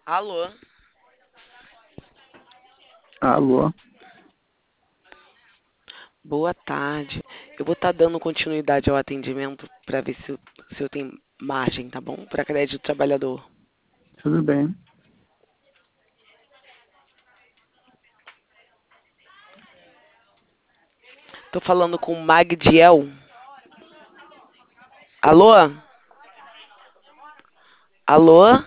Alô? Alô? Boa tarde. Eu vou estar dando continuidade ao atendimento para ver se eu tenho margem, tá bom? Para crédito trabalhador. Tudo bem? Tô falando com o Magdiel. Alô? Alô?